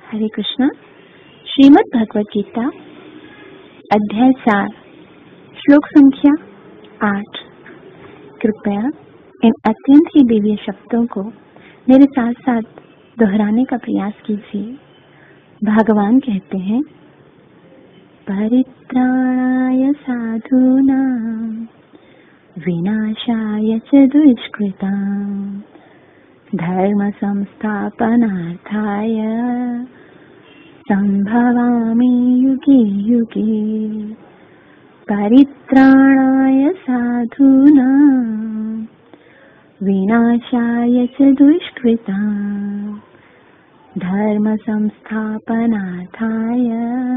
हरे कृष्णा। श्रीमद् भगवद गीता अध्याय 4 श्लोक संख्या 8। कृपया इन अत्यंत ही दिव्य शब्दों को मेरे साथ साथ दोहराने का प्रयास कीजिए। भगवान कहते हैं, परित्राणाय साधूनां विनाशाय च दुष्कृतां धर्म संस्थापनार्थाय संभवामि युगे युगे। परित्राणाय साधूनां विनाशाय च दुष्कृतां धर्म संस्थापनार्थाय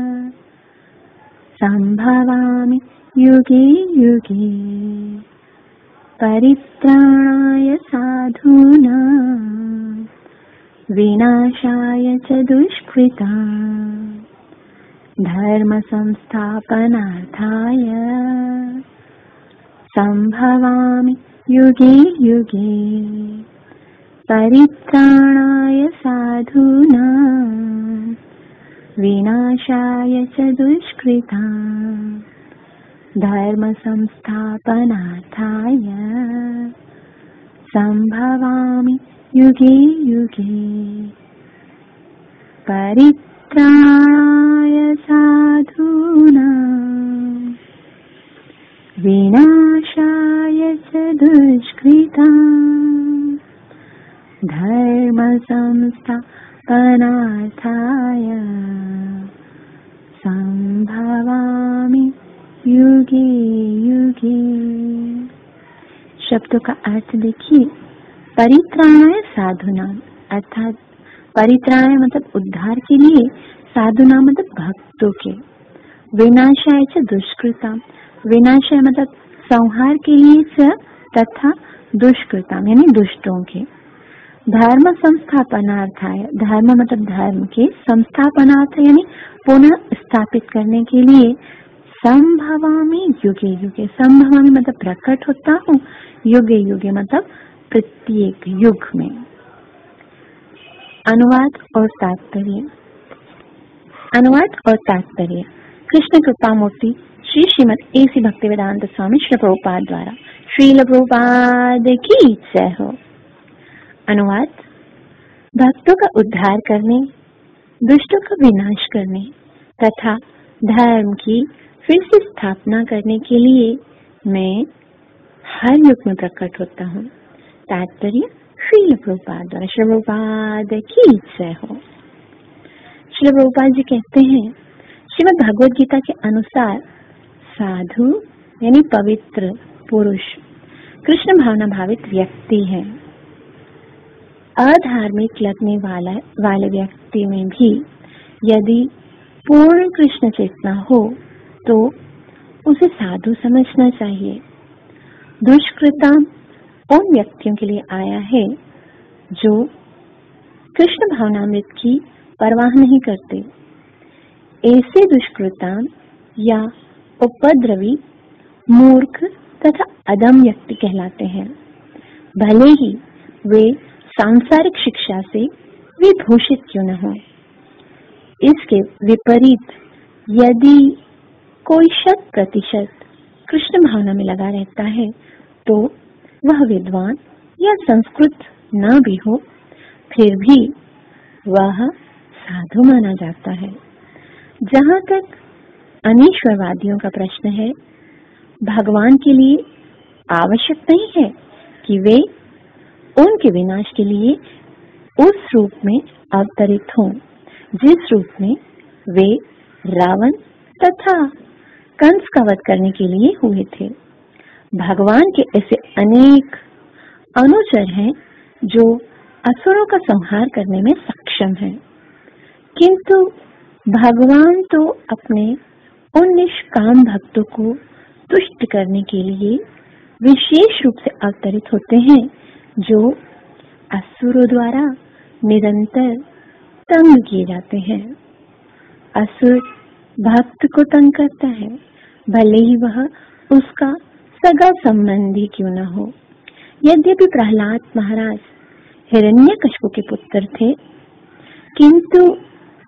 संभवामि युगे युगे। परित्राणाय साधूनां विनाशाय च दुष्कृतां धर्म संस्थापनार्थाय संभवामि युगे युगे। परित्राणाय साधूनां विनाशाय च दुष्कृतां धर्म संस्थापनार्थाय संभवामि युगे युगे। परित्राणाय साधूनां विनाशाय च दुष्कृतां धर्म संस्थापनार्थाय संभवामि युगे युगे। शब्दों का अर्थ देखिए। परित्राणाय साधुनाम अर्थात परित्राणाय मतलब उद्धार के लिए, साधुनाम मतलब भक्तों के, विनाशाय च दुष्कृताम विनाशाय मतलब संहार के लिए च तथा दुष्कृताम यानी दुष्टों के, धर्म संस्थापनार्थाय धर्म मतलब धर्म के, संस्थापनार्थ यानी पुनः स्थापित करने के लिए, संभवामि युगे युगे संभवामि मतलब प्रकट होता हूँ, युगे युगे मतलब प्रत्येक युग में। अनुवाद और तात्पर्य। अनुवाद और तात्पर्य। कृष्ण कृपा मूर्ति श्री श्रीमद एसी भक्तिवेदांत स्वामी श्री प्रभुपाद द्वारा। श्रील प्रभुपाद की जय हो। अनुवाद। भक्तों का उद्धार करने, दुष्टों का विनाश करने तथा धर्म की फिर से स्थापना करने के लिए मैं हर युग में प्रकट होता हूँ। तात्पर्य श्रील प्रभुपाद द्वारा। श्री प्रभुपाद की जय हो। श्री प्रभुपाद जी कहते हैं, श्रीमद् भगवद गीता के अनुसार साधु यानी पवित्र पुरुष कृष्ण भावना भावित व्यक्ति है। अधार्मिक लगने वाले व्यक्ति में भी यदि पूर्ण कृष्ण चेतना हो तो उसे साधु समझना चाहिए। दुष्कृताम उन व्यक्तियों के लिए आया है जो कृष्ण भावनामृत की परवाह नहीं करते। ऐसे दुष्कृताम या उपद्रवी मूर्ख तथा अदम व्यक्ति कहलाते हैं, भले ही वे सांसारिक शिक्षा से विभूषित क्यों न हो। इसके विपरीत यदि कोई 100% कृष्ण भावना में लगा रहता है तो वह विद्वान या संस्कृत न भी हो फिर भी वह साधु माना जाता है। जहाँ तक अनीश्वरवादियों का प्रश्न है, भगवान के लिए आवश्यक नहीं है कि वे उनके विनाश के लिए उस रूप में अवतरित हों जिस रूप में वे रावण तथा कंस का वध करने के लिए हुए थे। भगवान के ऐसे अनेक अनुचर हैं जो असुरों का संहार करने में सक्षम हैं, किंतु भगवान तो अपने उन निष्काम भक्तों को तुष्ट करने के लिए विशेष रूप से अवतरित होते हैं जो असुरों द्वारा निरंतर तंग किए जाते हैं। असुर भक्त को तंग करता है, भले ही वह उसका सगा संबंधी क्यों न हो। यद्यपि प्रहलाद महाराज हिरण्यकशिपु के पुत्र थे, किंतु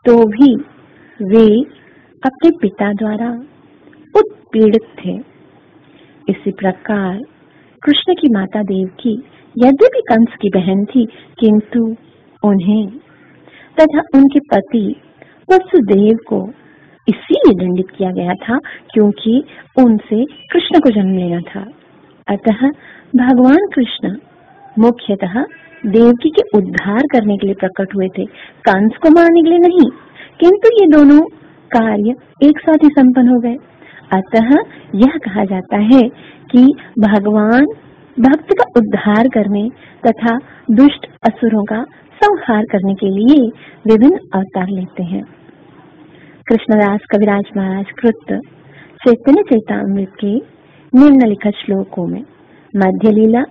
तो भी वे अपने पिता द्वारा उत्पीड़ित थे। इसी प्रकार कृष्ण की माता देवकी यद्यपि कंस की बहन थी, किंतु उन्हें तथा उनके पति वसुदेव को इसीलिए दंडित किया गया था क्योंकि उनसे कृष्ण को जन्म लेना था। अतः भगवान कृष्ण मुख्यतः देवकी के उद्धार करने के लिए प्रकट हुए थे, कंस को मारने के लिए नहीं। किंतु ये दोनों कार्य एक साथ ही संपन्न हो गए। अतः यह कहा जाता है कि भगवान भक्त का उद्धार करने तथा दुष्ट असुरों का संहार करने के लिए विभिन्न अवतार लेते हैं। कृष्णदास कविराज महाराज कृत चैतन्य चैतामृत के निम्नलिखित श्लोकों में मध्य लीला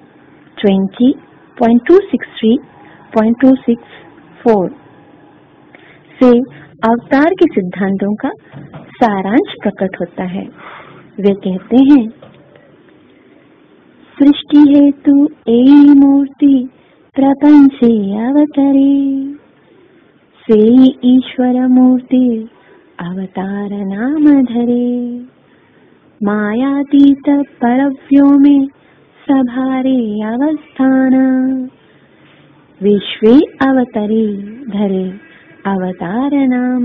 20.263.264 से अवतार के सिद्धांतों का सारांश प्रकट होता है। वे कहते हैं, सृष्टि हेतु एई मूर्ति प्रपंचे अवतरे, सेई ईश्वर मूर्ति अवतार नाम धरे, मायातीत परव्योमे सभारे अवस्थान, विश्वे अवतरे धरे अवतार नाम।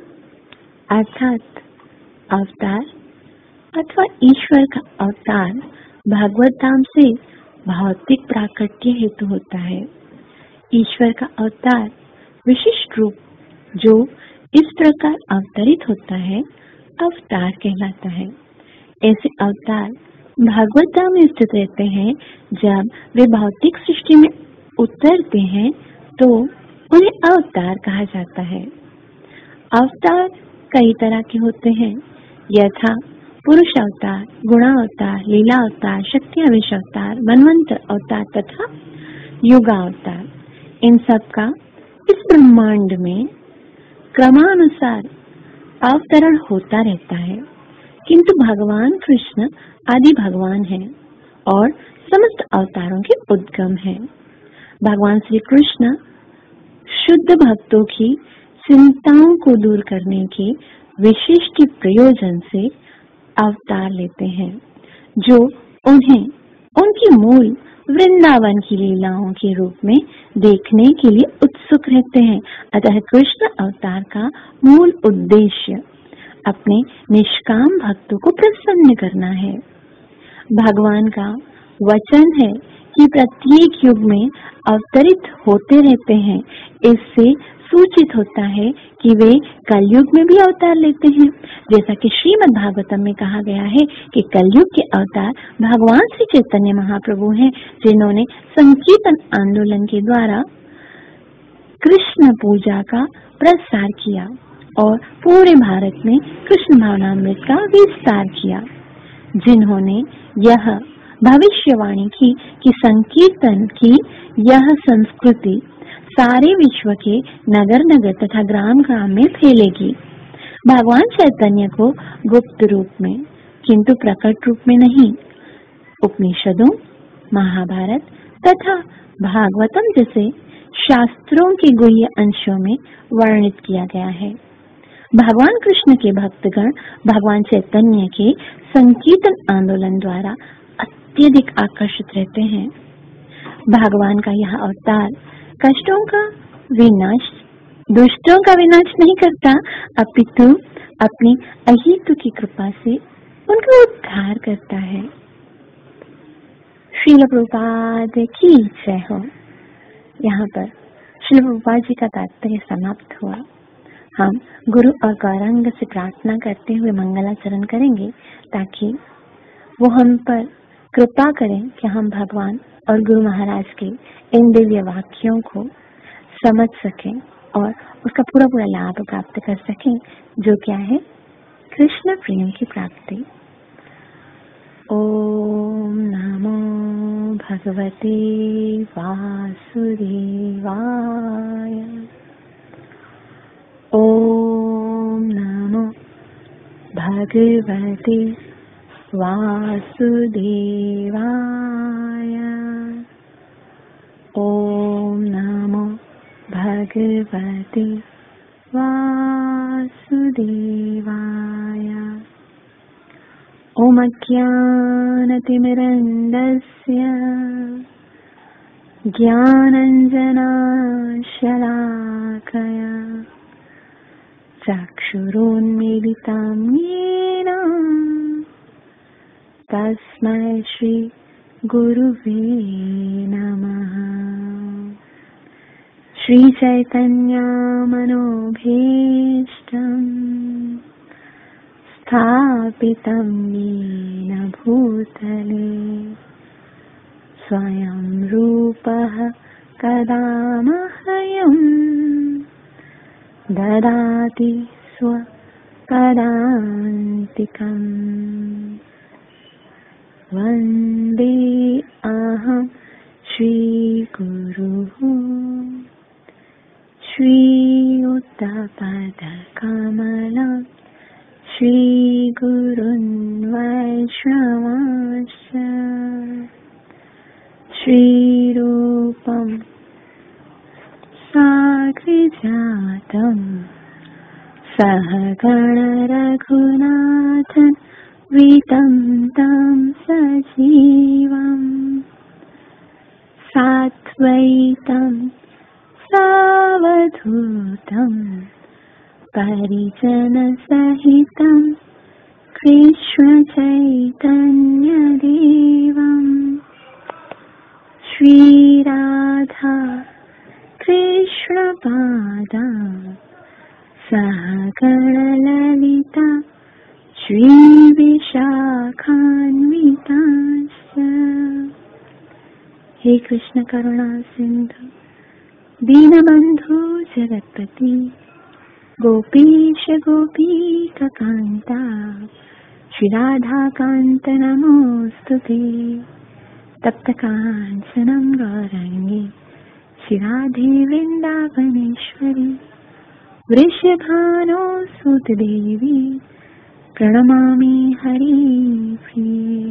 अर्थात अवतार अथवा ईश्वर का अवतार भागवत धाम से भौतिक प्राकट्य हेतु होता है। ईश्वर का अवतार विशिष्ट रूप जो इस प्रकार अवतरित होता है अवतार कहलाता है। ऐसे अवतार भागवत धाम में स्थित रहते हैं। जब वे भौतिक सृष्टि में उतरते हैं तो उन्हें अवतार कहा जाता है। अवतार कई तरह के होते हैं, यथा पुरुष अवतार, गुणावतार, लीला अवतार, शक्ति आवेश अवतार, मनवंतर अवतार तथा युगावतार। इन सब का इस ब्रह्मांड में क्रमानुसार अवतरण होता रहता है, किंतु भगवान कृष्ण आदि भगवान हैं और समस्त अवतारों के उद्गम हैं। भगवान श्री कृष्ण शुद्ध भक्तों की चिंताओं को दूर करने के विशिष्ट प्रयोजन से अवतार लेते हैं, जो उन्हें उनकी मूल वृंदावन की लीलाओं के रूप में देखने के लिए उत्सुक रहते हैं। अतः कृष्ण अवतार का मूल उद्देश्य अपने निष्काम भक्तों को प्रसन्न करना है। भगवान का वचन है कि प्रत्येक युग में अवतरित होते रहते हैं। इससे सूचित होता है कि वे कलयुग में भी अवतार लेते हैं। जैसा कि श्रीमद् भागवतम में कहा गया है कि कलयुग के अवतार भगवान श्री चैतन्य महाप्रभु हैं, जिन्होंने संकीर्तन आंदोलन के द्वारा कृष्ण पूजा का प्रसार किया और पूरे भारत में कृष्ण भावनामृत का विस्तार किया। जिन्होंने यह भविष्यवाणी की कि संकीर्तन की यह संस्कृति सारे विश्व के नगर नगर तथा ग्राम ग्राम में फैलेगी। भगवान चैतन्य को गुप्त रूप में किंतु प्रकट रूप में नहीं, उपनिषदों, महाभारत तथा भागवतम जैसे शास्त्रों के गुह्य अंशों में वर्णित किया गया है। भगवान कृष्ण के भक्तगण भगवान चैतन्य के संकीर्तन आंदोलन द्वारा अत्यधिक आकर्षित रहते हैं। भगवान का यह अवतार कष्टों का विनाश, दुष्टों का विनाश नहीं करता, अपितु अपनी अहेतु की कृपा से उनका उद्धार करता है। श्रील प्रभुपाद की जय हो। यहाँ पर श्रील प्रभुपाद जी का तात्पर्य समाप्त हुआ। हम गुरु और गौरांग से प्रार्थना करते हुए मंगलाचरण करेंगे ताकि वो हम पर कृपा करें कि हम भगवान और गुरु महाराज के इन दिव्य वाक्यों को समझ सकें और उसका पूरा पूरा लाभ प्राप्त कर सकें, जो क्या है कृष्ण प्रेम की प्राप्ति। ओम नमो भगवते वासुदेवाय। ओम नमो भगवते वासुदेवाय। ओम नमो भगवते वासुदेवाय। ओम अज्ञानतिमिरन्धस्य ज्ञानञ्जनशलाकया चक्षुरुन्मीलितं येन तस्मै श्री गुरुवे नमः। श्री चैतन्य मनोभीष्टं स्थापितं येन भूतले स्वयं रूपः कदा मह्यं ददाति स्वपदान्तिकम्। वन्दे अहं श्रीगुरुः श्रीयुतपदकमलं श्रीगुरुन् वैष्णवांश्च श्रीरूपं साग्रजातं सहगण रघुनाथं वितं तं सजीवं साद्वैतं सावधूतं परिजनसहितं कृष्णचैतन्यदेवं श्रीराधा कृष्णपादा सहगण ललिता श्रीविशाखान्वितांश्च। हे कृष्ण करुणा सिंधु दीनबंधु जगत्पति गोपीश गोपीकान्ता श्री राधा कांत नमोस्तुते। तप्त कांचनं गौरांगी श्री राधे वृंदावनेश्वरी वृषभानुसुत देवी प्रणमामि हरिप्रिये।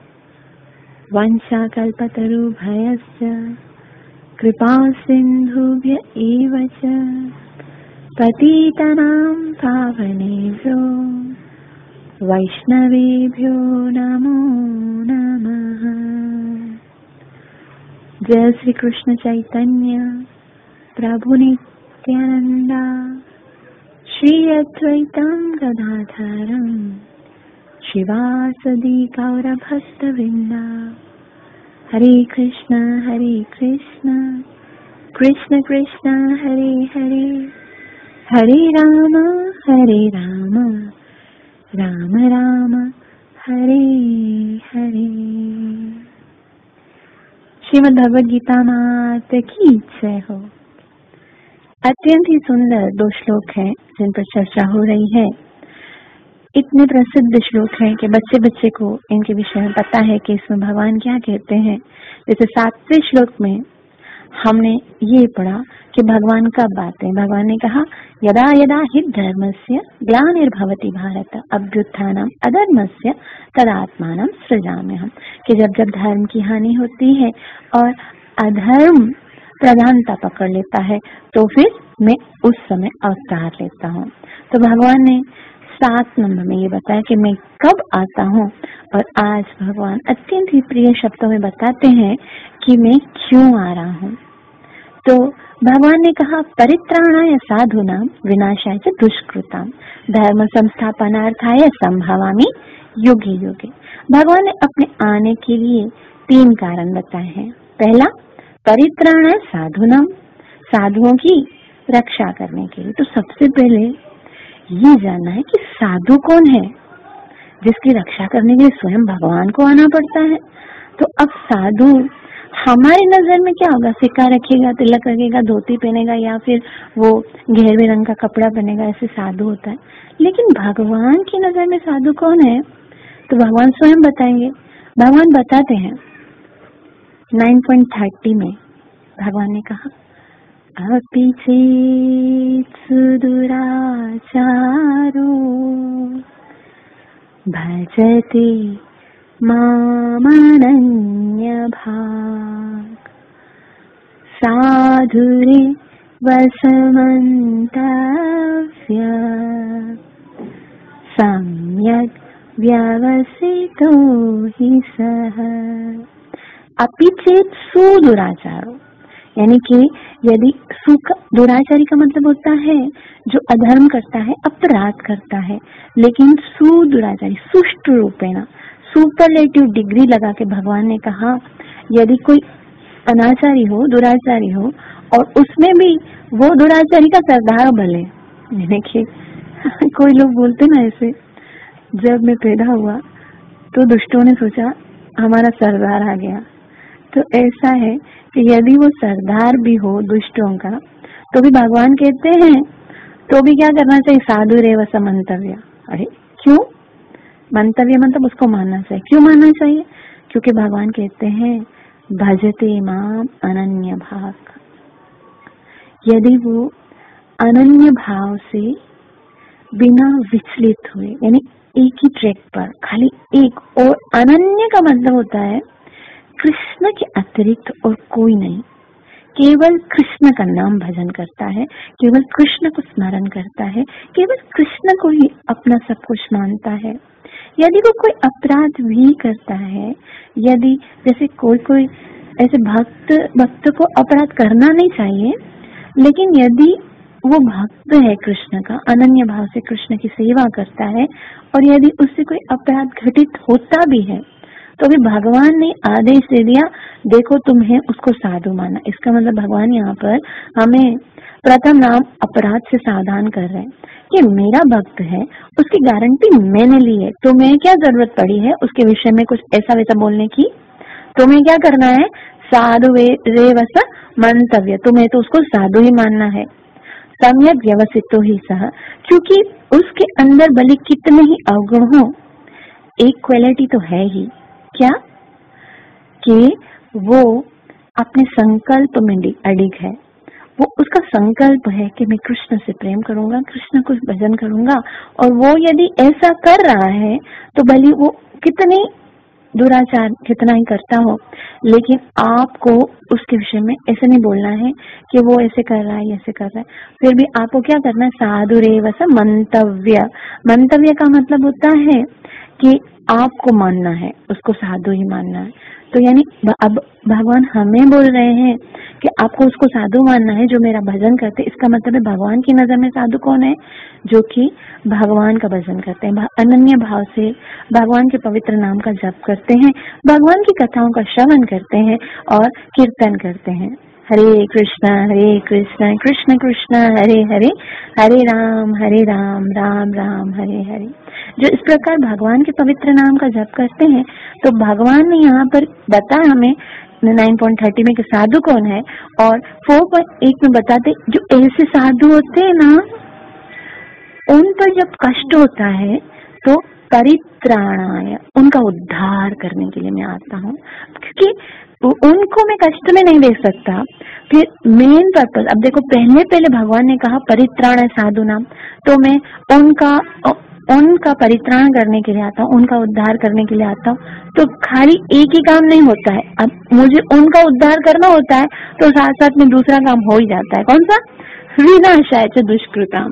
वंशाकल्पतरुभ्यश्च कृपा सिन्धुभ्य एव च पतितानां पावनेभ्यो वैष्णवेभ्यो नमो नमः। जय श्री कृष्ण चैतन्य प्रभु नित्यानंदा श्री अद्वैतं गदाधरं शिवासदि गौरभक्तवृंदा। हरे कृष्ण कृष्ण कृष्ण हरे हरे हरे राम राम राम हरे हरे। श्रीमद् भगवद गीता माता की जय हो। अत्यंत ही सुंदर 2 श्लोक हैं जिन पर चर्चा हो रही है। इतने प्रसिद्ध श्लोक हैं कि बच्चे बच्चे को इनके विषय में पता है कि इसमें भगवान क्या कहते हैं। जैसे 7वें श्लोक में हमने ये पढ़ा कि भगवान कब आते हैं। भगवान ने कहा यदा यदा हि धर्मस्य ग्लानिर्भवति भारत अभ्युत्थानम् अधर्मस्य तदात्मानं सृजाम्यहम्। कि जब जब धर्म की हानि होती है और अधर्म प्रधानता पकड़ लेता है तो फिर मैं उस समय अवतार लेता हूँ। तो भगवान ने 7 नंबर में ये बताया कि मैं कब आता हूँ। और आज भगवान अत्यंत ही प्रिय शब्दों में बताते हैं कि मैं क्यों आ रहा हूँ। तो भगवान ने कहा परित्राणाय साधूनां विनाशाय च दुष्कृतां धर्म संस्थापनार्थाय संभवामि युगे युगे। भगवान ने अपने आने के लिए 3 कारण बताए हैं। पहला परित्राणाय साधूनां साधुओं की रक्षा करने के लिए। तो सबसे पहले ये जानना है कि साधु कौन है जिसकी रक्षा करने के लिए स्वयं भगवान को आना पड़ता है। तो अब साधु हमारी नजर में क्या होगा, सिक्का रखेगा, तिलक रखेगा, धोती पहनेगा या फिर वो गहरे रंग का कपड़ा पहनेगा, ऐसे साधु होता है। लेकिन भगवान की नजर में साधु कौन है तो भगवान स्वयं बताएंगे। भगवान बताते हैं 9.30 में भगवान ने कहा अपि चेत् सुदुराचारो भजते मामनन्यभाक् साधुरे वसमन्तव्यः व्यवसितो हि सः अपि चेत सुदुराचारो, यानी कि यदि दुराचारी का मतलब होता है जो अधर्म करता है, अपराध करता है, लेकिन सुदुराचारी सुष्ट रूपेण, सुपरलेटिव डिग्री लगा के भगवान ने कहा यदि कोई अनाचारी हो, दुराचारी हो और उसमें भी वो दुराचारी का सरदार भले, यानी कि कोई लोग बोलते ना ऐसे, जब मैं पैदा हुआ तो दुष्टों ने सोचा हमारा सरदार आ गया, तो ऐसा है कि यदि वो सरदार भी हो दुष्टों का तो भी भगवान कहते हैं तो भी क्या करना चाहिए, साधु रेव स मंतव्य। अरे क्यों मंतव्य, मतलब उसको मानना चाहिए। क्यों मानना चाहिए? क्योंकि भगवान कहते हैं भजते माम अनन्य भाव, यदि वो अनन्य भाव से बिना विचलित हुए, यानी एक ही ट्रैक पर खाली एक, और अनन्य का मतलब होता है कृष्ण के अतिरिक्त और कोई नहीं, केवल कृष्ण का नाम भजन करता है, केवल कृष्ण को स्मरण करता है, केवल कृष्ण को ही अपना सब कुछ मानता है। यदि वो कोई अपराध भी करता है, यदि जैसे कोई ऐसे भक्त को अपराध करना नहीं चाहिए, लेकिन यदि वो भक्त है कृष्ण का, अनन्य भाव से कृष्ण की सेवा करता है, और यदि उससे कोई अपराध घटित होता भी है तो भी भगवान ने आदेश दे दिया देखो तुम्हें उसको साधु माना। इसका मतलब भगवान यहाँ पर हमें प्रथम नाम अपराध से सावधान कर रहे हैं कि मेरा भक्त है, उसकी गारंटी मैंने ली है, तो मैं क्या जरूरत पड़ी है उसके विषय में कुछ ऐसा वैसा बोलने की। तुम्हें क्या करना है, साधु रेवस मंतव्य, तुम्हें तो उसको साधु ही मानना है। सम्यक व्यवसितो ही सह, क्योंकि उसके अंदर भले कितने ही अवगुण हो, एक क्वालिटी तो है ही, क्या कि वो अपने संकल्प में अडिग है। वो उसका संकल्प है कि मैं कृष्ण से प्रेम करूंगा, कृष्ण को भजन करूंगा, और वो यदि ऐसा कर रहा है तो भले वो कितने दुराचार कितना ही करता हो, लेकिन आपको उसके विषय में ऐसे नहीं बोलना है कि वो ऐसे कर रहा है, ऐसे कर रहा है। फिर भी आपको क्या करना है, साधु रेवस मंतव्य। मंतव्य का मतलब होता है कि आपको मानना है, उसको साधु ही मानना है। तो यानी अब भगवान हमें बोल रहे हैं कि आपको उसको साधु मानना है जो मेरा भजन करते। इसका मतलब है भगवान की नजर में साधु कौन है, जो कि भगवान का भजन करते हैं, अनन्य भाव से भगवान के पवित्र नाम का जप करते हैं, भगवान की कथाओं का श्रवण करते हैं और कीर्तन करते हैं। हरे कृष्ण कृष्ण कृष्ण हरे हरे, हरे राम राम राम हरे हरे। जो इस प्रकार भगवान के पवित्र नाम का जप करते हैं, तो भगवान ने यहाँ पर बताया हमें 9.30 में कि साधु कौन है, और 4.1 में बताते जो ऐसे साधु होते हैं ना, उन पर जब कष्ट होता है तो परित्राणाय, उनका उद्धार करने के लिए मैं आता हूँ, क्योंकि उनको मैं कष्ट में नहीं देख सकता। फिर मेन पर्पस, अब देखो पहले भगवान ने कहा परित्राण है साधु नाम, तो मैं उनका परित्राण करने के लिए आता हूँ, उनका उद्धार करने के लिए आता हूँ। तो खाली एक ही काम नहीं होता है, अब मुझे उनका उद्धार करना होता है तो साथ साथ में दूसरा काम हो ही जाता है। कौन सा? विनाशाय च दुष्कृताम।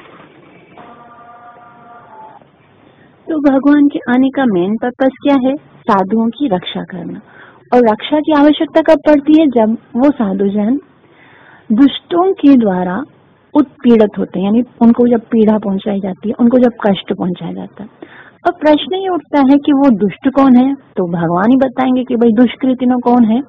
तो भगवान के आने का मेन पर्पस क्या है? साधुओं की रक्षा करना। और रक्षा की आवश्यकता कब पड़ती है? जब वो साधुजन दुष्टों के द्वारा उत्पीड़ित होते हैं, यानी उनको जब पीड़ा पहुंचाई जाती है, उनको जब कष्ट पहुंचाया जाता है। अब प्रश्न ये उठता है कि वो दुष्ट कौन है, तो भगवान ही बताएंगे कि भाई दुष्कृतिनो कौन है।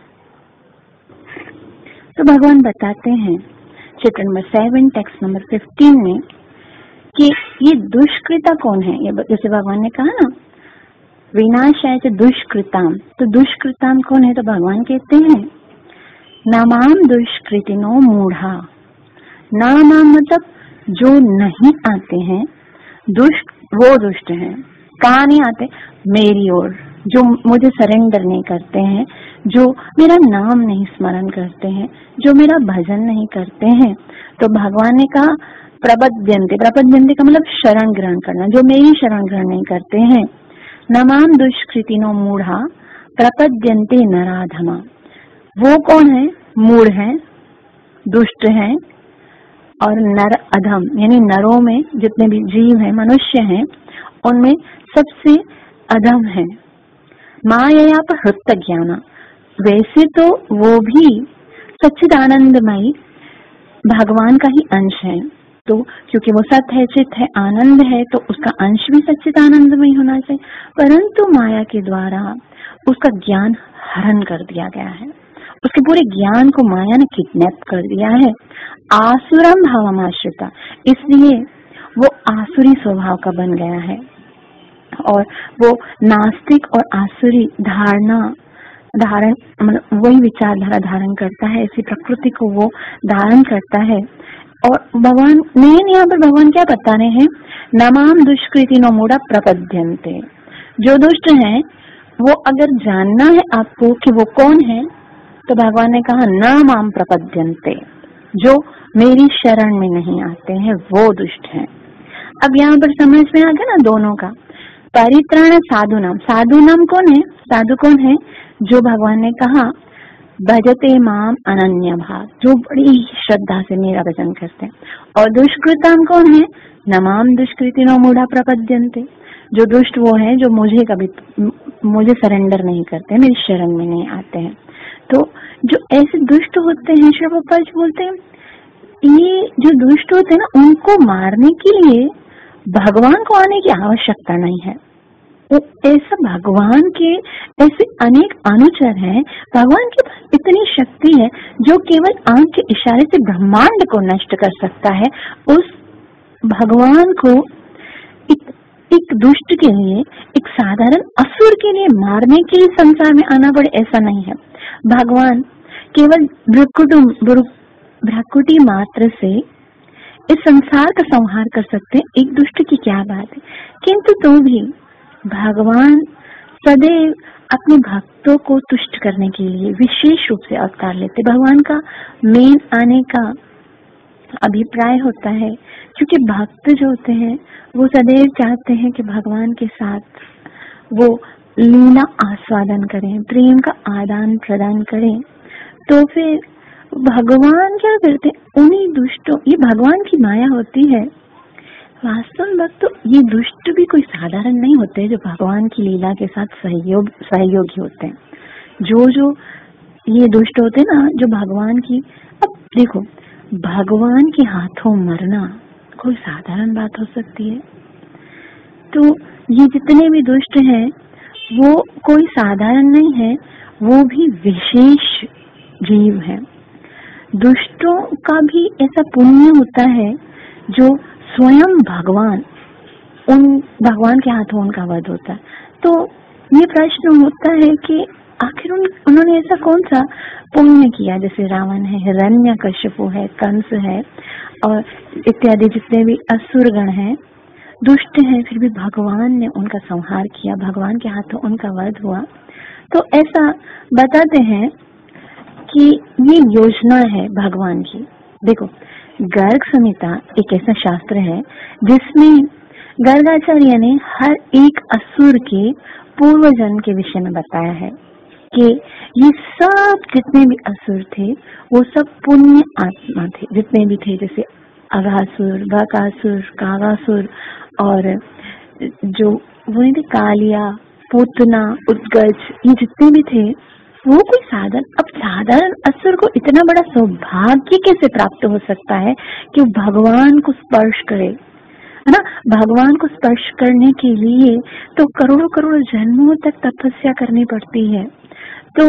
तो भगवान बताते हैं चैप्टर नंबर 7 टेक्स्ट नंबर 15 में कि ये दुष्कृता कौन है। ये जैसे भगवान ने कहा ना विनाशाय च दुष्कृताम, तो दुष्कृताम कौन है? तो भगवान कहते हैं नामाम दुष्कृतिनो मूढ़ा। नाम मतलब जो नहीं आते हैं, दुष्ट वो दुष्ट हैं। कहाँ नहीं आते? मेरी ओर, जो मुझे सरेंडर नहीं करते हैं, जो मेरा नाम नहीं स्मरण करते हैं, जो मेरा भजन नहीं करते हैं। तो भगवान ने कहा प्रपद्यन्ते, प्रपद्यन्ते का मतलब शरण ग्रहण करना, जो मेरी शरण ग्रहण नहीं करते हैं। नमाम दुष्कृतिनो मूढ़ा प्रपद्यन्ते नराधमा। वो कौन है? मूढ़ है, दुष्ट है, और नर अधम, यानी नरों में जितने भी जीव हैं, मनुष्य हैं, उनमें सबसे अधम है। माया पर हृत ज्ञान, वैसे तो वो भी सच्चिदानंदमयी भगवान का ही अंश है, तो क्योंकि वो सत है, चित है, आनंद है, तो उसका अंश भी सच्चिदानंदमयी होना चाहिए। परंतु माया के द्वारा उसका ज्ञान हरण कर दिया गया है, उसके पूरे ज्ञान को माया ने किडनैप कर दिया है। आसुरम भावम आश्रिता, इसलिए वो आसुरी स्वभाव का बन गया है और वो नास्तिक और आसुरी धारण मतलब वही विचारधारा धारण करता है, ऐसी प्रकृति को वो धारण करता है। और भगवान मेन यहाँ पर भगवान क्या बता रहे हैं, नमाम दुष्कृति नो मूढ़ा प्रपद्यन्ते, जो दुष्ट हैं वो अगर जानना है आपको कि वो कौन है, तो भगवान ने कहा न माम प्रपद्यन्ते, जो मेरी शरण में नहीं आते हैं वो दुष्ट हैं। अब यहाँ पर समझ में आ गया ना दोनों का। परित्राण साधु नाम, साधु नाम कौन है, साधु कौन है, जो भगवान ने कहा भजते माम अनन्य भाव, जो बड़ी श्रद्धा से मेरा भजन करते हैं। और दुष्कृताम कौन है, नमाम दुष्कृति नो मूढ़ा प्रपद्यन्ते, जो दुष्ट वो है जो मुझे सरेंडर नहीं करते, मेरी शरण में नहीं आते हैं। तो जो ऐसे दुष्ट होते हैं, श्री प्रभुपाद जी बोलते हैं ये जो दुष्ट होते हैं ना, उनको मारने के लिए भगवान को आने की आवश्यकता नहीं है। तो ऐसा भगवान के ऐसे अनेक अनुचर हैं, भगवान के पास इतनी शक्ति है जो केवल आंख के इशारे से ब्रह्मांड को नष्ट कर सकता है। उस भगवान को एक दुष्ट के लिए, एक साधारण असुर के लिए मारने के लिए संसार में आना पड़े, ऐसा नहीं है। भगवान केवल भ्राकुटी मात्र से इस संसार का संहार कर सकते हैं, एक दुष्ट की क्या बात है। किंतु तो भी भगवान सदैव अपने भक्तों को तुष्ट करने के लिए विशेष रूप से अवतार लेते। भगवान का मेन आने का अभिप्राय होता है, क्योंकि भक्त जो होते हैं वो सदैव चाहते हैं कि भगवान के साथ वो लीला आस्वादन करें, प्रेम का आदान प्रदान करें। तो फिर भगवान क्या करते, उन्हीं दुष्टों, ये भगवान की माया होती है। वास्तव में तो ये दुष्ट भी कोई साधारण नहीं होते जो भगवान की लीला के साथ सहयोगी होते हैं। जो ये दुष्ट होते हैं ना, जो भगवान की, अब देखो भगवान के हाथों मरना कोई साधारण बात हो सकती है, तो ये जितने भी दुष्ट हैं वो कोई साधारण नहीं है, वो भी विशेष जीव है। दुष्टों का भी ऐसा पुण्य होता है जो स्वयं भगवान के हाथों उनका वध होता है। तो ये प्रश्न होता है कि आखिर उन्होंने ऐसा कौन सा पुण्य किया, जैसे रावण है, हिरण्यकशिपु है, कंस है और इत्यादि जितने भी असुरगण हैं, दुष्ट हैं, फिर भी भगवान ने उनका संहार किया, भगवान के हाथों उनका वध हुआ। तो ऐसा बताते हैं कि ये योजना है भगवान की। देखो गर्ग संहिता एक ऐसा शास्त्र है जिसमें गर्गाचार्य ने हर एक असुर के पूर्व जन्म के विषय में बताया है कि ये सब जितने भी असुर थे वो सब पुण्य आत्मा थे, जितने भी थे, जैसे अघासुर, बकासुर, कागासुर और जो वो थे कालिया, पूतना, उद्गज, ये जितने भी थे वो कोई साधारण असुर को इतना बड़ा सौभाग्य कैसे प्राप्त हो सकता है कि वो भगवान को स्पर्श करे, है ना। भगवान को स्पर्श करने के लिए तो करोड़ों करोड़ों जन्मों तक तपस्या करनी पड़ती है, तो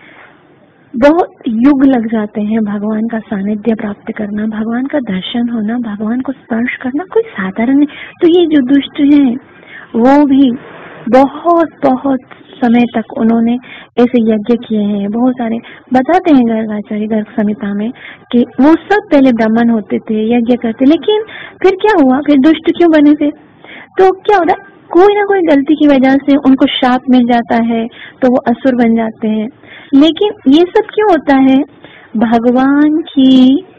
बहुत युग लग जाते हैं भगवान का सानिध्य प्राप्त करना, भगवान का दर्शन होना, भगवान को स्पर्श करना कोई साधारण नहीं। तो ये जो दुष्ट हैं वो भी बहुत बहुत समय तक उन्होंने ऐसे यज्ञ किए हैं, बहुत सारे बताते हैं गर्गाचार्य गर्ग संहिता में कि वो सब पहले ब्राह्मण होते थे, यज्ञ करते, लेकिन फिर क्या हुआ, फिर दुष्ट क्यों बने थे, तो क्या होता, कोई ना कोई गलती की वजह से उनको शाप मिल जाता है तो वो असुर बन जाते हैं। लेकिन ये सब क्यों होता है, भगवान की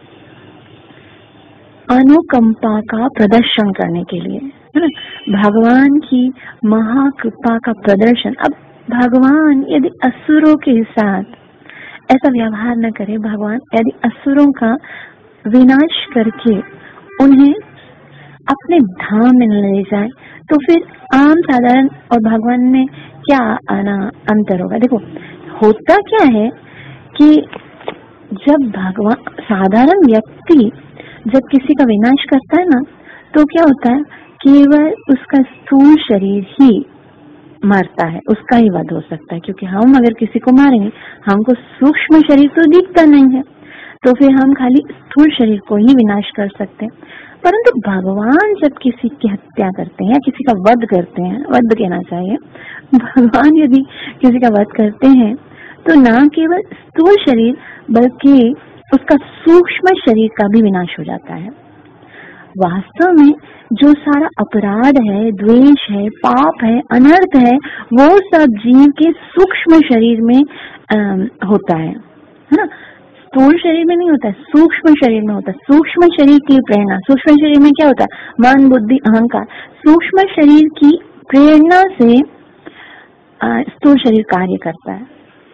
अनुकंपा का प्रदर्शन करने के लिए, है ना, भगवान की महाकृपा का प्रदर्शन। अब भगवान यदि असुरों के साथ ऐसा व्यवहार न करे, भगवान यदि असुरों का विनाश करके उन्हें अपने धाम में न ले जाए, तो फिर आम साधारण और भगवान में क्या आना अंतर होगा। देखो होता क्या है कि जब भगवान साधारण व्यक्ति जब किसी का विनाश करता है ना, तो क्या होता है, केवल उसका स्थूल शरीर ही मरता है, उसका ही वध हो सकता है। क्योंकि हम अगर किसी को मारेंगे, हमको सूक्ष्म शरीर तो दिखता नहीं है, तो फिर हम खाली स्थूल शरीर को ही विनाश कर सकते हैं। परंतु भगवान जब किसी की हत्या करते हैं या किसी का वध करते हैं, वध कहना चाहिए, भगवान यदि किसी का वध करते हैं तो न केवल स्थूल शरीर बल्कि उसका सूक्ष्म शरीर का भी विनाश हो जाता है। वास्तव में जो सारा अपराध है, द्वेष है, पाप है, अनर्थ है, वो सब जीव के सूक्ष्म शरीर में होता है ना, स्थूल शरीर में नहीं होता है, सूक्ष्म शरीर में होता है। सूक्ष्म शरीर की प्रेरणा, सूक्ष्म शरीर में क्या होता है, मन, बुद्धि, अहंकार, सूक्ष्म शरीर की प्रेरणा से स्थूल शरीर कार्य करता है।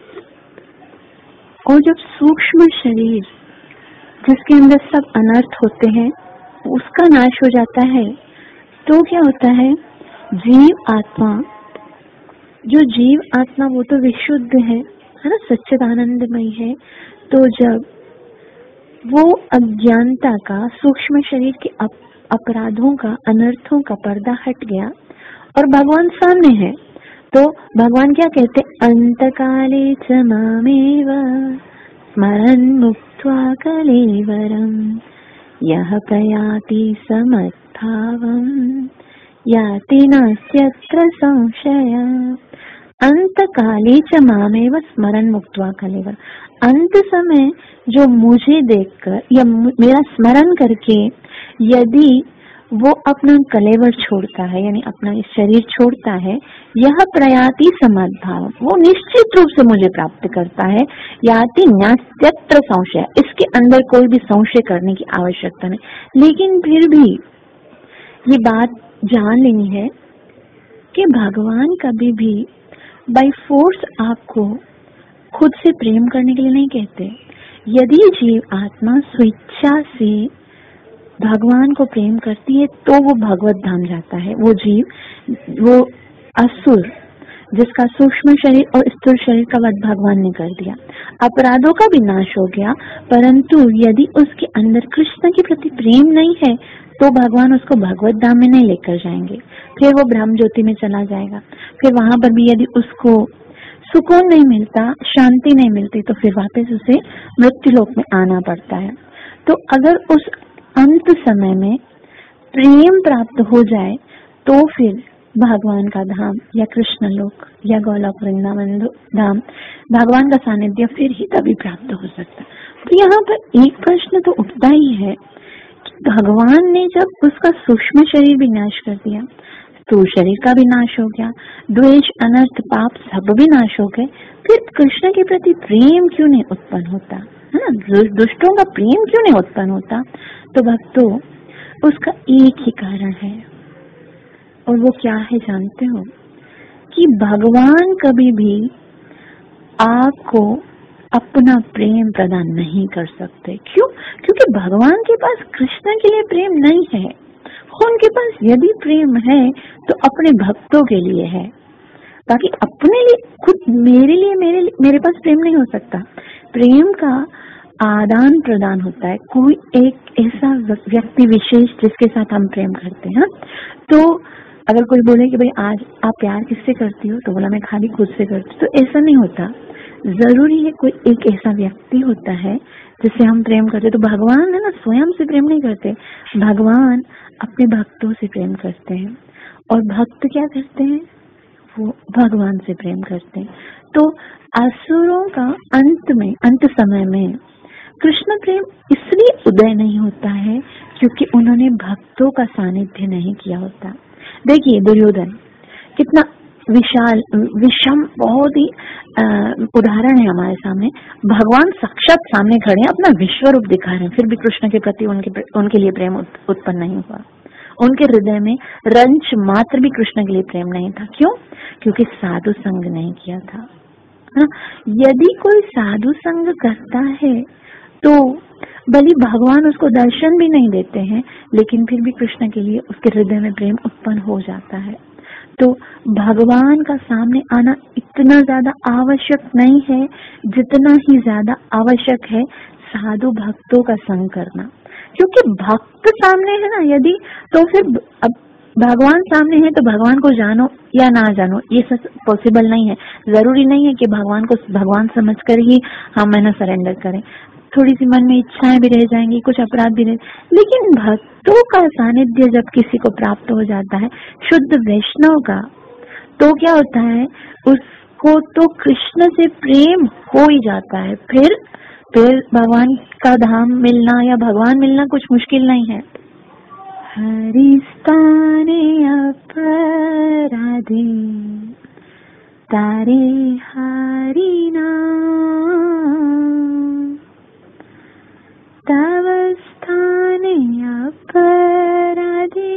और जब सूक्ष्म शरीर जिसके अंदर सब अनर्थ होते हैं उसका नाश हो जाता है, तो क्या होता है, जीव आत्मा, जो जीव आत्मा वो तो विशुद्ध है ना, सच्चिदानंदमय है। तो जब वो अज्ञानता का, सूक्ष्म शरीर के अपराधों का, अनर्थों का पर्दा हट गया और भगवान सामने है, तो भगवान क्या कहते, अंतकाले च मामेव स्मरन् मुक्त्वा कलेवरम् यः प्रयाति समद्भावम् याति नास्त्यत्र संशयः। अंतकाले च मामेव स्मरन् मुक्त्वा कलेवर, अंत समय जो मुझे देखकर या मेरा स्मरण करके यदि वो अपना कलेवर छोड़ता है, यानी अपना इस शरीर छोड़ता है, यह प्रयाति समद्भाव, वो निश्चित रूप से मुझे प्राप्त करता है, याति नास्त्यत्र संशय, इसके अंदर कोई भी संशय करने की आवश्यकता नहीं। लेकिन फिर भी ये बात जान लेनी है कि भगवान कभी भी बाय फोर्स आपको खुद से प्रेम करने के लिए नहीं कहते। यदि जीव आत्मा स्वेच्छा से भगवान को प्रेम करती है तो वो भगवत धाम जाता है। वो जीव, वो असुर जिसका सूक्ष्म शरीर और स्थूल शरीर का वध भगवान ने कर दिया, अपराधों का भी नाश हो गया, परंतु यदि उसके अंदर कृष्ण के प्रति प्रेम नहीं है तो भगवान उसको भगवत धाम में नहीं लेकर जाएंगे। फिर वो ब्रह्म ज्योति में चला जाएगा। फिर वहां पर भी यदि उसको सुकून नहीं मिलता, शांति नहीं मिलती, तो फिर वापस उसे मृत्यु लोक में आना पड़ता है। तो अगर उस अंत समय में प्रेम प्राप्त हो जाए तो फिर भगवान का धाम या कृष्ण लोक या गोलोक वृंदावन धाम, भगवान का सानिध्य फिर ही तभी प्राप्त हो सकता। तो यहाँ पर एक प्रश्न तो उठता ही है कि भगवान ने जब उसका सूक्ष्म शरीर भी नाश कर दिया, स्थूल शरीर का भी नाश हो गया, द्वेष, अनर्थ, पाप सब भी नाश हो गए, फिर कृष्ण के प्रति प्रेम क्यों नहीं उत्पन्न होता, है ना, दुष्टों का प्रेम क्यों नहीं उत्पन्न होता। तो भक्तों, उसका एक ही कारण है, और वो क्या है जानते हो, कि भगवान कभी भी आपको अपना प्रेम प्रदान नहीं कर सकते। क्यों? क्योंकि भगवान के पास कृष्ण के लिए प्रेम नहीं है। उनके पास यदि प्रेम है तो अपने भक्तों के लिए है, बाकी अपने लिए, खुद मेरे पास प्रेम नहीं हो सकता। प्रेम का आदान प्रदान होता है, कोई एक ऐसा व्यक्ति विशेष जिसके साथ हम प्रेम करते हैं। तो अगर कोई बोले कि भाई आज आप प्यार किससे करती हो, तो बोला मैं खाली खुद से करती हूँ, तो ऐसा नहीं होता। जरूरी है कोई एक ऐसा व्यक्ति होता है जिससे हम प्रेम करते। तो भगवान है ना, स्वयं से प्रेम नहीं करते, भगवान अपने भक्तों से प्रेम करते हैं, और भक्त क्या करते हैं, वो भगवान से प्रेम करते हैं। तो असुरों का अंत समय में कृष्ण प्रेम इसलिए उदय नहीं होता है क्योंकि उन्होंने भक्तों का सानिध्य नहीं किया होता। देखिए दुर्योधन कितना विशाल, विषम, बहुत ही उदाहरण है हमारे सामने। भगवान साक्षात सामने खड़े हैं, अपना विश्व रूप दिखा रहे हैं, फिर भी कृष्ण के प्रति उनके लिए प्रेम उत्पन्न नहीं हुआ। उनके हृदय में रंच मात्र भी कृष्ण के लिए प्रेम नहीं था। क्यों? क्योंकि साधु संग नहीं किया था। यदि कोई साधु संग करता है तो भले भगवान उसको दर्शन भी नहीं देते हैं, लेकिन फिर भी कृष्ण के लिए उसके हृदय में प्रेम उत्पन्न हो जाता है। तो भगवान का सामने आना इतना ज्यादा आवश्यक नहीं है जितना ही ज्यादा आवश्यक है साधु भक्तों का संग करना। क्योंकि भक्त सामने है ना यदि, तो फिर अब भगवान सामने है तो भगवान को जानो या ना जानो ये सब पॉसिबल नहीं है। जरूरी नहीं है कि भगवान को भगवान समझकर ही हम है ना सरेंडर करें। थोड़ी सी मन में इच्छाएं भी रह जाएंगी, कुछ अपराध भी रह, लेकिन भक्तों का सानिध्य जब किसी को प्राप्त हो जाता है, शुद्ध वैष्णव का, तो क्या होता है, उसको तो कृष्ण से प्रेम हो ही जाता है। फिर भगवान का धाम मिलना या भगवान मिलना कुछ मुश्किल नहीं है। हरिस्ताने अपराधे तारे हरिना तव स्थाने अपराधे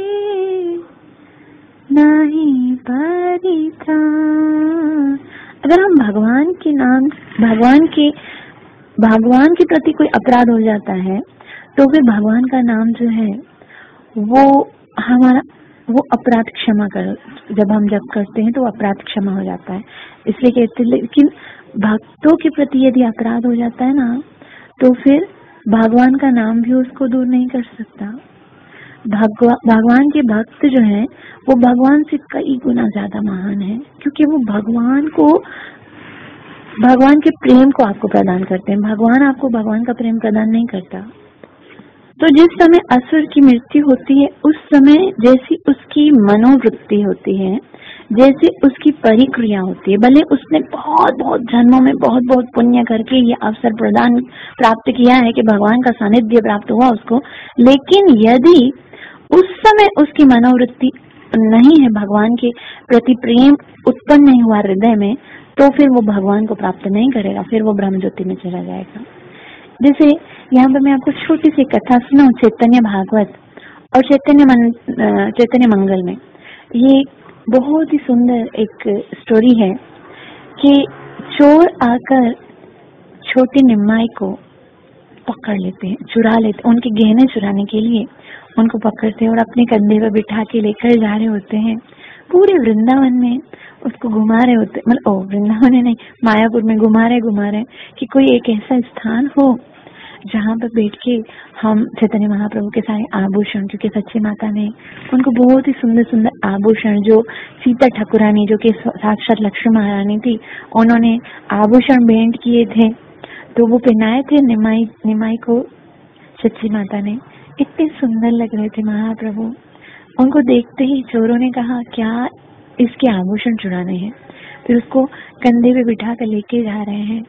नहीं परिता। अगर हम भगवान के नाम, भगवान के प्रति कोई अपराध हो जाता है, तो फिर भगवान का नाम जो है वो अपराध क्षमा कर, जब हम जप करते हैं तो अपराध क्षमा हो जाता है। इसलिए कहते हैं, लेकिन भक्तों के प्रति यदि अपराध हो जाता है ना, तो फिर भगवान का नाम भी उसको दूर नहीं कर सकता। भगवान के भक्त जो हैं वो भगवान से कई गुना ज्यादा महान है, क्योंकि वो भगवान के प्रेम को आपको प्रदान करते हैं। भगवान आपको भगवान का प्रेम प्रदान नहीं करता। तो जिस समय असुर की मृत्यु होती है, उस समय जैसी उसकी मनोवृत्ति होती है, जैसे उसकी परिक्रिया होती है, भले उसने बहुत बहुत जन्मों में बहुत बहुत पुण्य करके ये अवसर प्राप्त किया है कि भगवान का सानिध्य प्राप्त हुआ उसको, लेकिन यदि उस समय उसकी मनोवृत्ति नहीं है, भगवान के प्रति प्रेम उत्पन्न नहीं हुआ हृदय में, तो फिर वो भगवान को प्राप्त नहीं करेगा, फिर वो ब्रह्म ज्योति में चला जाएगा। जैसे यहाँ पर मैं आपको छोटी सी कथा सुनाऊं, चैतन्य भागवत और चैतन्य मंगल में। ये बहुत ही सुंदर एक स्टोरी है कि चोर आकर छोटी निम्माई को पकड़ लेते हैं, चुरा लेते, उनके गहने चुराने के लिए उनको पकड़ते हैं और अपने कंधे पर बिठा के लेकर जा रहे होते हैं। पूरे वृंदावन में उसको घुमा रहे होते, मतलब वृंदावन नहीं, मायापुर में घुमा रहे कि कोई एक ऐसा स्थान हो जहाँ पर बैठ के हम चैतन्य महाप्रभु के सारे आभूषण, क्योंकि सच्ची माता ने उनको बहुत ही सुंदर सुंदर आभूषण, जो सीता ठाकुरानी जो कि साक्षात लक्ष्मी महारानी थी, उन्होंने आभूषण भेंट किए थे, तो वो पहनाए थे निमाई को सच्ची माता ने। इतने सुंदर लग रहे थे महाप्रभु। उनको देखते ही चोरों ने कहा, क्या इसके आभूषण चुराने हैं? फिर उसको कंधे पे बिठा कर लेके जा रहे हैं।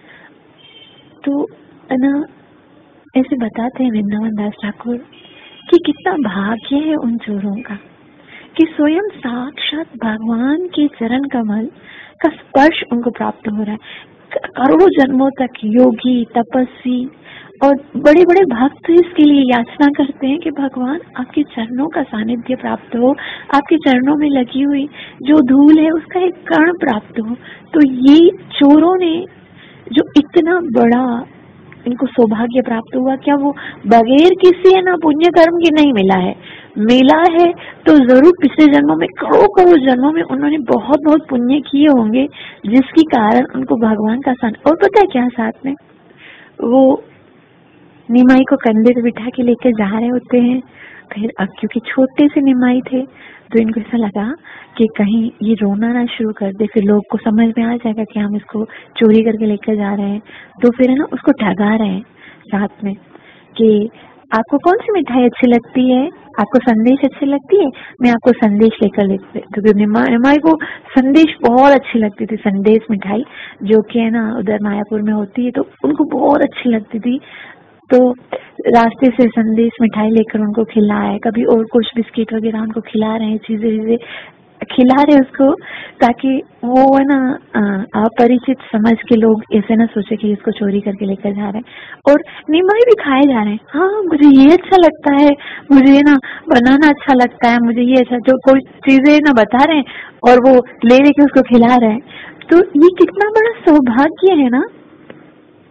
तो ना ऐसे बताते हैं वृंदावन दास ठाकुर कि कितना भाग्य है उन चोरों का कि स्वयं साक्षात भगवान के चरण कमल का स्पर्श उनको प्राप्त हो रहा है। करोड़ों जन्मों तक योगी, तपस्वी और बड़े बड़े भक्त इसके लिए याचना करते हैं कि भगवान आपके चरणों का सानिध्य प्राप्त हो, आपके चरणों में लगी हुई जो धूल है उसका एक कण प्राप्त हो। तो ये चोरों ने जो इतना बड़ा इनको सौभाग्य प्राप्त हुआ, क्या वो बगैर किसी है ना पुण्य कर्म के नहीं मिला है तो जरूर पिछले जन्मों में करोड़ों जन्मों में उन्होंने बहुत बहुत पुण्य किए होंगे, जिसके कारण उनको भगवान का सान। और पता है क्या, साथ में वो निमाई को कंधे पे बिठा के लेकर जा रहे होते हैं। फिर अब क्योंकि छोटे से निमाई थे तो इनको ऐसा लगा कि कहीं ये रोना ना शुरू कर दे, फिर लोग को समझ में आ जाएगा कि हम इसको चोरी करके लेकर जा रहे हैं। तो फिर है ना उसको ठगा रहे हैं साथ में कि आपको कौन सी मिठाई अच्छी लगती है, आपको संदेश अच्छी लगती है, मैं आपको संदेश लेकर लेते। तो निमाई को संदेश बहुत अच्छी लगती थी, संदेश मिठाई जो कि है ना उधर मायापुर में होती है, तो उनको बहुत अच्छी लगती थी। तो रास्ते से संदेश मिठाई लेकर उनको खिलाए, कभी और कुछ बिस्किट वगैरह उनको खिला रहे हैं, चीजें खिला रहे उसको, ताकि वो है ना अपरिचित समझ के लोग ऐसे ना सोचे कि इसको चोरी करके लेकर जा रहे हैं। और निमाई भी खाए जा रहे हैं, हाँ मुझे ये अच्छा लगता है, मुझे ना बनाना अच्छा लगता है, मुझे ये अच्छा, जो कोई चीजें ना बता रहे हैं और वो ले लेके उसको खिला रहे हैं। तो ये कितना बड़ा सौभाग्य है ना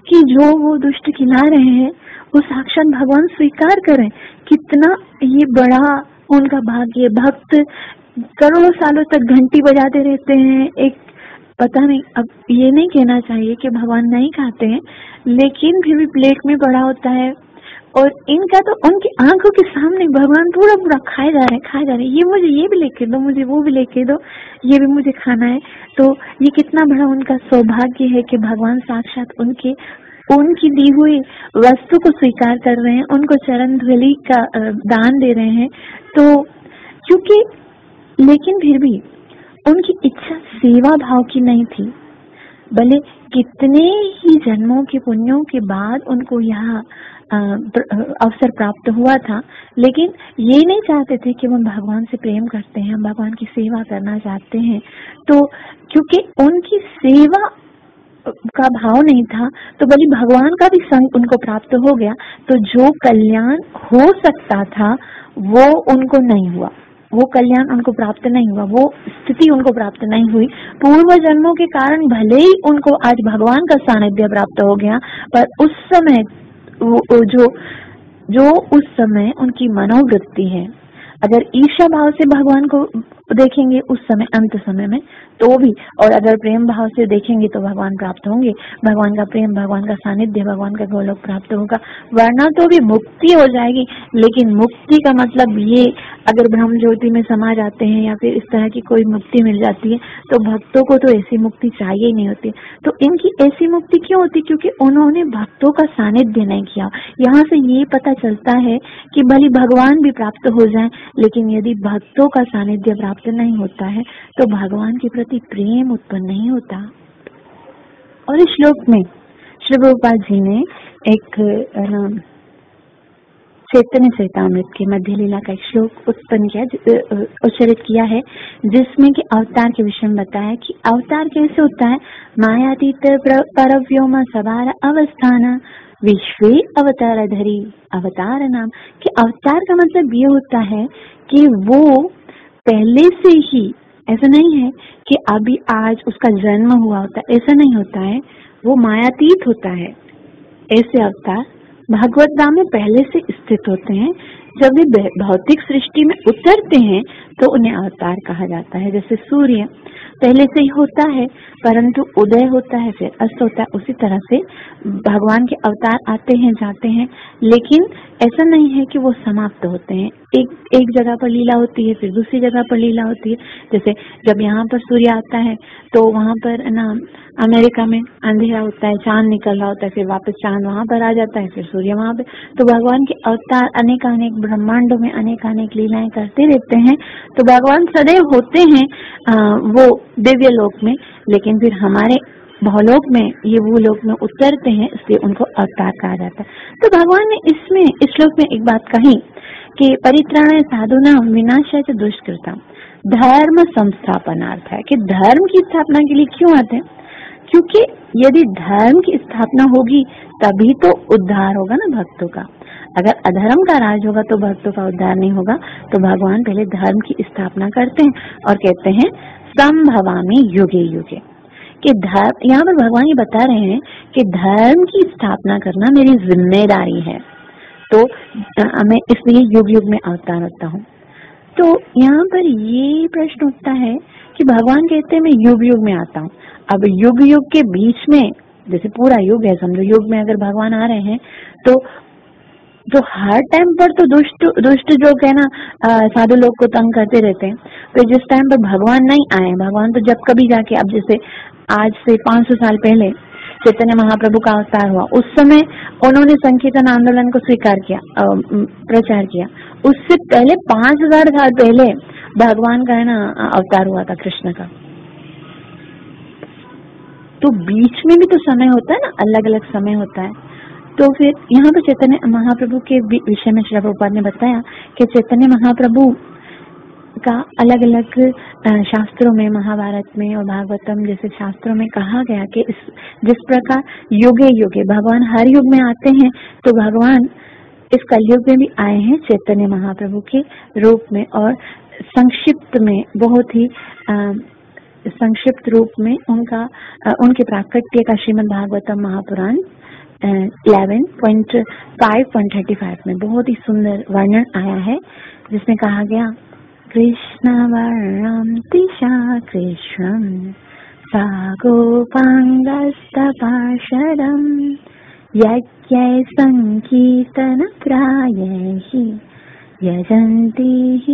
कि जो वो दुष्ट खिला रहे हैं वो साक्षात भगवान स्वीकार करें। कितना ये बड़ा उनका भाग्य। भक्त करोड़ों सालों तक घंटी बजाते रहते हैं। एक पता नहीं, अब ये नहीं कहना चाहिए कि भगवान नहीं खाते हैं, लेकिन फिर भी प्लेट में पड़ा होता है और इनका तो उनकी आंखों के सामने भगवान पूरा पूरा खाए जा रहे हैं। ये मुझे ये भी लेके दो, मुझे वो भी लेके दो, ये भी मुझे खाना है। तो ये कितना बड़ा उनका सौभाग्य है कि भगवान साक्षात उनकी दी हुई वस्तु को स्वीकार कर रहे हैं, उनको चरण धूलि का दान दे रहे हैं। तो क्योंकि लेकिन फिर भी उनकी इच्छा सेवा भाव की नहीं थी। भले कितने ही जन्मों के पुण्यों के बाद उनको यह अवसर प्राप्त हुआ था, लेकिन ये नहीं चाहते थे कि वो भगवान से प्रेम करते हैं, भगवान की सेवा करना चाहते हैं। तो क्योंकि उनकी सेवा का भाव नहीं था, तो भले भगवान का भी संग उनको प्राप्त हो गया, तो जो कल्याण हो सकता था वो उनको नहीं हुआ, वो कल्याण उनको प्राप्त नहीं हुआ, वो स्थिति उनको प्राप्त नहीं हुई। पूर्व जन्मों के कारण भले ही उनको आज भगवान का सानिध्य प्राप्त हो गया, पर उस समय जो उस समय उनकी मनोवृत्ति है, अगर ईर्ष्या भाव से भगवान को देखेंगे उस समय अंत समय में तो भी, और अगर प्रेम भाव से देखेंगे तो भगवान प्राप्त होंगे, भगवान का प्रेम, भगवान का सानिध्य, भगवान का गोलोक प्राप्त होगा, वरना तो भी मुक्ति हो जाएगी। लेकिन मुक्ति का मतलब ये अगर ब्रह्म ज्योति में समा जाते हैं या फिर इस तरह की कोई मुक्ति मिल जाती है, तो भक्तों को तो ऐसी मुक्ति चाहिए ही नहीं होती। तो इनकी ऐसी मुक्ति क्यों होती? क्योंकि उन्होंने भक्तों का सानिध्य नहीं किया। यहाँ से ये पता चलता है कि भले भगवान भी प्राप्त हो जाए, लेकिन यदि भक्तों का सानिध्य प्राप्त नहीं होता है तो भगवान के प्रति प्रेम उत्पन्न नहीं होता। और इस श्लोक में श्री प्रभुपाद जी ने एक चैतन्य चरितामृत के मध्य लीला का एक श्लोक उत्पन्न किया, उच्चारित किया है, जिसमें कि अवतार के विषय में बताया कि अवतार कैसे होता है। मायातीत परव्योम सवार अवस्थान विश्वे अवतार धरी अवतार नाम। कि अवतार का मतलब ये होता है कि वो पहले से ही, ऐसा नहीं है कि अभी आज उसका जन्म हुआ होता है, ऐसा नहीं होता है, वो मायातीत होता है। ऐसे अवतार भगवत धाम में पहले से स्थित होते हैं। जब वे भौतिक सृष्टि में उतरते हैं तो उन्हें अवतार कहा जाता है। जैसे सूर्य पहले से ही होता है, परंतु उदय होता है फिर अस्त होता है, उसी तरह से भगवान के अवतार आते हैं जाते हैं, लेकिन ऐसा नहीं है कि वो समाप्त होते हैं। एक जगह पर लीला होती है, फिर दूसरी जगह पर लीला होती है। जैसे जब यहाँ पर सूर्य आता है तो वहाँ पर ना अमेरिका में अंधेरा होता है, चांद निकल रहा होता है, फिर वापस चांद वहाँ पर आ जाता है, फिर सूर्य वहाँ पे। तो भगवान के अवतार अनेक ब्रह्मांडों में अनेक लीलाएं करते रहते हैं। तो भगवान सदैव होते हैं वो दिव्य लोक में, लेकिन फिर हमारे भवलोक में, ये भूलोक में उतरते हैं, इसलिए उनको अवतार कहा जाता है। तो भगवान ने इस श्लोक में एक बात कही कि परित्राणाय साधूनां विनाशाय च दुष्कृताम्, धर्म संस्थापनार्थ है, कि धर्म की स्थापना के लिए क्यों आते हैं? क्योंकि यदि धर्म की स्थापना होगी तभी तो उद्धार होगा ना भक्तों का। अगर अधर्म का राज होगा तो भक्तों का उद्धार नहीं होगा। तो भगवान पहले धर्म की स्थापना करते हैं और कहते हैं संभवामि युगे युगे, कि धर्म, यहाँ पर भगवान ये बता रहे हैं कि धर्म की स्थापना करना मेरी जिम्मेदारी है, तो मैं इसलिए युग युग में अवतार होता हूँ। तो यहाँ पर ये प्रश्न उठता है कि भगवान कहते हैं मैं युग युग में आता हूँ। अब युग युग के बीच में, जैसे पूरा युग है समझो, युग में अगर भगवान आ रहे हैं तो हर टाइम पर तो दुष्ट जो है ना साधु लोग को तंग करते रहते हैं। तो जिस टाइम पर भगवान नहीं आए, भगवान तो जब कभी जाके, अब जैसे आज से 500 साल पहले चैतन्य महाप्रभु का अवतार हुआ, उस समय उन्होंने संकीर्तन आंदोलन को स्वीकार किया, प्रचार किया। उससे पहले 5000 साल पहले भगवान का है ना अवतार हुआ था कृष्ण का। तो बीच में भी तो समय होता है ना, अलग अलग समय होता है। तो फिर यहाँ पर चैतन्य महाप्रभु के विषय में श्री प्रभुपाद ने बताया कि चैतन्य महाप्रभु का अलग अलग शास्त्रों में, महाभारत में और भागवतम जैसे शास्त्रों में कहा गया कि जिस प्रकार युगे युगे भगवान हर युग में आते हैं, तो भगवान इस कलयुग में भी आए हैं चैतन्य महाप्रभु के रूप में। और संक्षिप्त में, बहुत ही संक्षिप्त रूप में उनके प्राकट्य का श्रीमद् भागवतम महापुराण 11.5.35 में बहुत ही सुंदर वर्णन आया है, जिसमें कहा गया कृष्ण वर्णम दिशा कृष्णम सागोपांगस्तपाशरम यज्ञ संकीर्तन प्रायैहि यजन्ति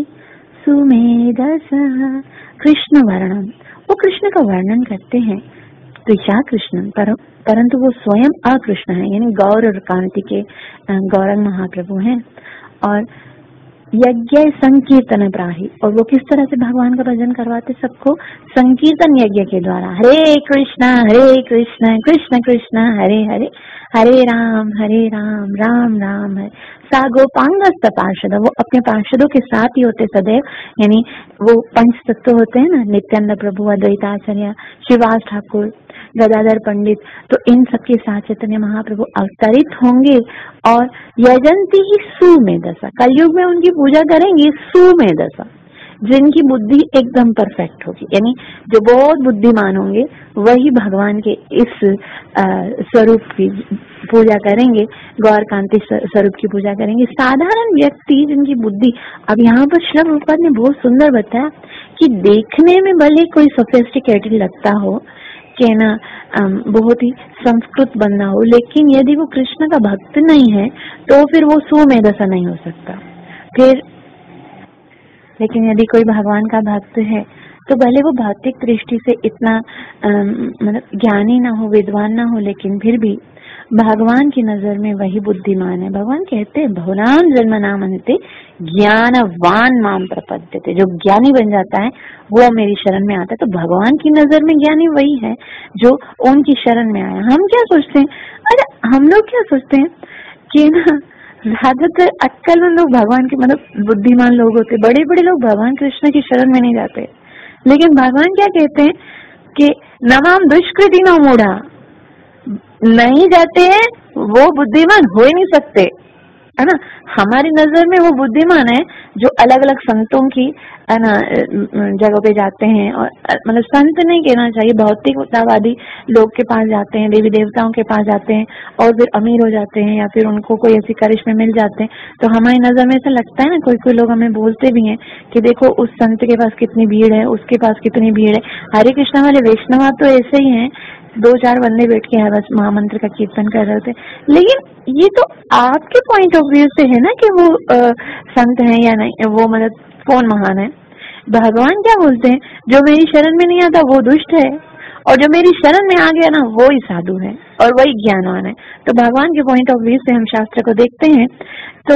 सुमेधस। कृष्ण वर्णम, वो कृष्ण का वर्णन करते हैं, दिशा कृष्ण, परंतु वो स्वयं अकृष्ण है, यानी गौर और कांति के गौरंग महाप्रभु हैं। और यज्ञ संकीर्तन प्राही, और वो किस तरह से भगवान का भजन करवाते सबको, संकीर्तन यज्ञ के द्वारा, हरे कृष्ण कृष्ण कृष्ण हरे हरे, हरे राम राम राम हरे। सागोपांगस्त पार्षद, वो अपने पार्षदों के साथ ही होते सदैव, यानी वो पंच तत्व होते हैं ना, नित्यानंद प्रभु, अद्वैताचार्य, शिवास ठाकुर, गदाधर पंडित, तो इन सबके साथ चैतन्य महाप्रभु अवतरित होंगे और यजंती ही सुमेधसा, कलयुग में उनकी पूजा करेंगे सुमेधसा, जिनकी बुद्धि एकदम परफेक्ट होगी, यानी जो बहुत बुद्धिमान होंगे वही भगवान के इस स्वरूप की पूजा करेंगे, गौर कांति स्वरूप की पूजा करेंगे। साधारण व्यक्ति जिनकी बुद्धि, अब यहाँ पर श्री प्रभुपाद ने बहुत सुंदर बताया कि देखने में भले कोई सोफिस्टिकेटेड लगता हो कि ना बहुत ही संस्कृत बनना हो, लेकिन यदि वो कृष्ण का भक्त नहीं है तो फिर वो सुमेधसा नहीं हो सकता। फिर लेकिन यदि कोई भगवान का भक्त है तो भले वो भौतिक दृष्टि से इतना मतलब ज्ञानी ना हो, विद्वान ना हो, लेकिन फिर भी भगवान की नजर में वही बुद्धिमान है। भगवान कहते हैं बहुनाम जन्म नाम अन्ते ज्ञानवान माम प्रपद्यते, जो ज्ञानी बन जाता है वो मेरी शरण में आता है। तो भगवान की नजर में ज्ञानी वही है जो उनकी शरण में आया। हम क्या सोचते हैं, अरे हम लोग क्या सोचते हैं कि ना ज्यादातर अक्कल में लोग भगवान के मतलब बुद्धिमान लोग होते, बड़े बड़े लोग भगवान कृष्ण की शरण में नहीं जाते, लेकिन भगवान क्या कहते हैं कि नमाम दुष्कृति न मूढ़ा, नहीं जाते हैं वो बुद्धिमान हो ही नहीं सकते, है ना। हमारी नजर में वो बुद्धिमान है जो अलग अलग संतों की है ना जगह पे जाते हैं, और मतलब संत नहीं कहना चाहिए, भौतिकतावादी लोग के पास जाते हैं, देवी देवताओं के पास जाते हैं और फिर अमीर हो जाते हैं, या फिर उनको कोई ऐसी करिश्मे मिल जाते हैं। तो हमारी नजर में ऐसा लगता है ना, कोई कोई लोग हमें बोलते भी हैं कि देखो उस संत के पास कितनी भीड़ है, उसके पास कितनी भीड़ है। हरे कृष्णा वाले वैष्णव तो ऐसे ही हैं, 2-4 बंदे बैठ के बस महामंत्र का कीर्तन कर रहे थे। लेकिन ये तो आपके पॉइंट ऑफ व्यू से है ना कि वो संत है या नहीं, वो मतलब कौन महान है। भगवान क्या बोलते हैं, जो मेरी शरण में नहीं आता वो दुष्ट है, और जो मेरी शरण में आ गया ना वो ही साधु है और वही ज्ञानवान है। तो भगवान के पॉइंट ऑफ व्यू से हम शास्त्र को देखते हैं तो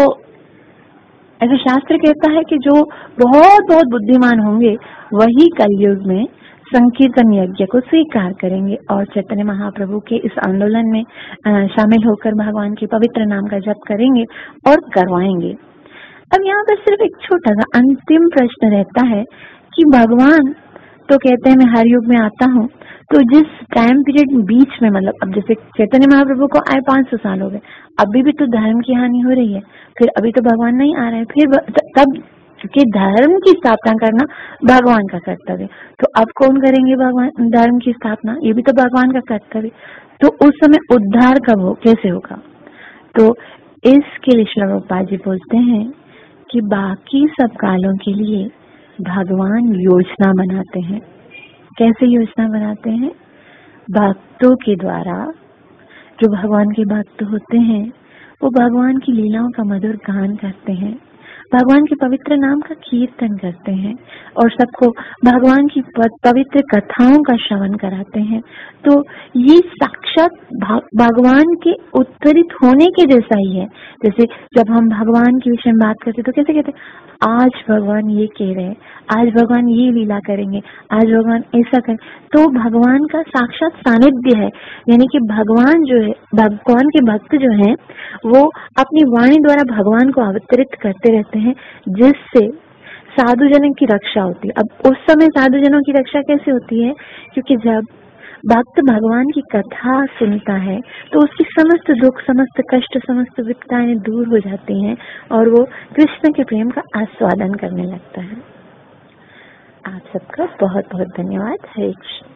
ऐसा शास्त्र कहता है कि जो बहुत बहुत बुद्धिमान होंगे वही कलयुग में संकीर्तन यज्ञ को स्वीकार करेंगे और चैतन्य महाप्रभु के इस आंदोलन में शामिल होकर भगवान के पवित्र नाम का जप करेंगे और करवाएंगे। अब यहाँ पर सिर्फ एक छोटा सा अंतिम प्रश्न रहता है कि भगवान तो कहते हैं मैं हर युग में आता हूँ, तो जिस टाइम पीरियड बीच में, मतलब अब जैसे चैतन्य महाप्रभु को आए 500 साल हो गए, अभी भी तो धर्म की हानि हो रही है, फिर अभी तो भगवान नहीं आ रहे हैं, फिर तब कि धर्म की स्थापना करना भगवान का कर्तव्य, तो अब कौन करेंगे भगवान धर्म की स्थापना, ये भी तो भगवान का कर्तव्य। तो उस समय उद्धार कब हो, कैसे होगा। तो इसके लिए श्री प्रभुपाद जी बोलते हैं कि बाकी सब कालों के लिए भगवान योजना बनाते हैं। कैसे योजना बनाते हैं, भक्तों के द्वारा। जो भगवान के भक्त होते हैं वो भगवान की लीलाओं का मधुर गान करते हैं, भगवान के पवित्र नाम का कीर्तन करते हैं और सबको भगवान की पवित्र कथाओं का श्रवण कराते हैं। तो ये साक्षात भगवान के उत्तरित होने के जैसा ही है। जैसे जब हम भगवान के विषय में बात करते तो कैसे कहते हैं, आज भगवान ये कह रहे हैं, आज भगवान ये लीला करेंगे, आज भगवान ऐसा करें। तो भगवान का साक्षात सानिध्य है, यानी कि भगवान जो है, भगवान के भक्त जो हैं वो अपनी वाणी द्वारा भगवान को अवतरित करते रहते हैं, जिससे साधुजनों की रक्षा होती है। अब उस समय साधुजनों की रक्षा कैसे होती है, क्योंकि जब भक्त भगवान की कथा सुनता है तो उसकी समस्त दुख, समस्त कष्ट, समस्त विपदाएं दूर हो जाती हैं और वो कृष्ण के प्रेम का आस्वादन करने लगता है। आप सबका बहुत बहुत धन्यवाद। हरे कृष्ण।